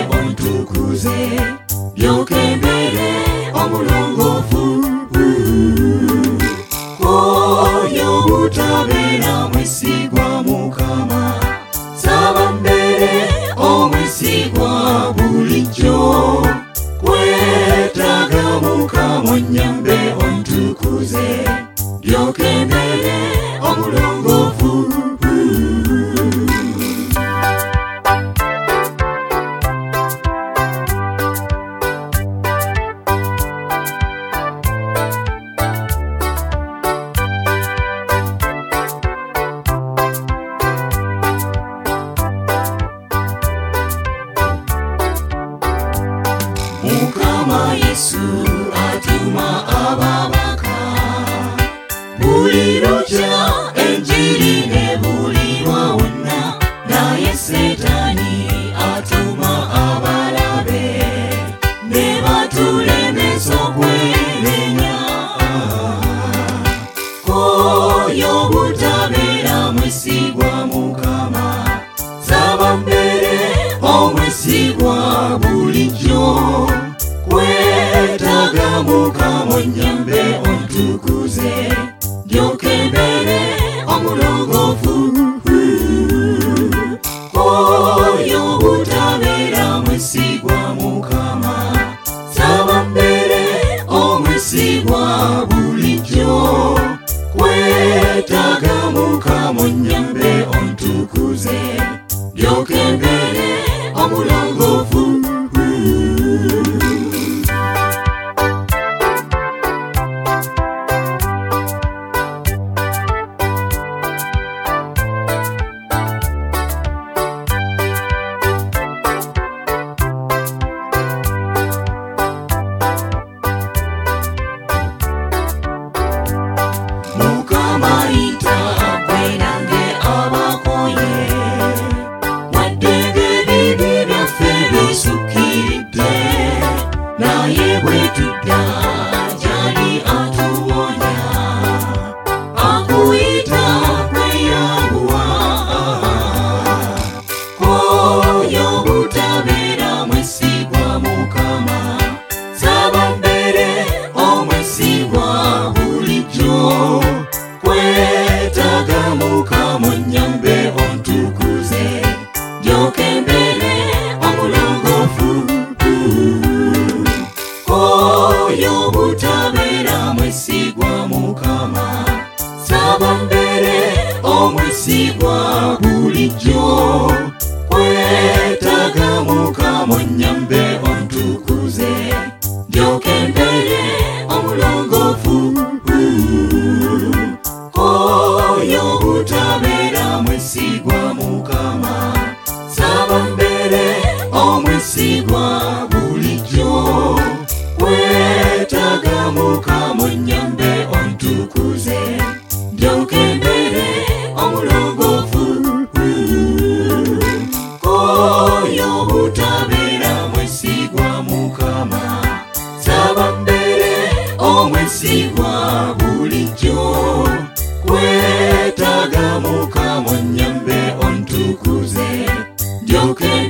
ontukuze byokembere omulongofu oyo butabera mwesigwa Mukama saba mbere omwesigwa bulijjo kwetaga Mukama onyambe ontukuze byokembere omulongofu Mukama Yesu atuma ababaka buli lukya enjiri nebulirwa wonna naye Setaani atuma abalabe ne batulemesa okwenenya oyo butabeera mwesigwa Mukama saba mbere omwesigwa bulijjo kwetaga Mukama onyambe ontukuze byokembere omulongofu oyo butabeera mwesigwa Mukama saba mbere omwesigwa bulijjo kwetaga Mukama onyambe ontukuze byokembere omulongofu Mukama ita kwenange abakoye wadde ebibi byaffe bisukiridde naye bwe tudda gy'ali atuwonya akuyita kweyanguwa oyo butabeera mwesigwa Mukama saba mbere omwesigwa bulijjo kwetaga Mukama onyambe ontukuze byokembere omulongofu oyo butabeera mwesigwa Mukama saba mbere omwesigwa bulijjo kwetaga Mukama onyambe ontukuze byokembere omulongofu oyo butabeera mwesigwa Mukama saba mbere omwesigwa bulijjo kwetaga Mukama onyambe ontukuze byokembere omulongofu oyo butabeera mwesigwa Mukama saba mbere omwesigwa bulijjo kwetaga Mukama onyambe ontukuze byokembere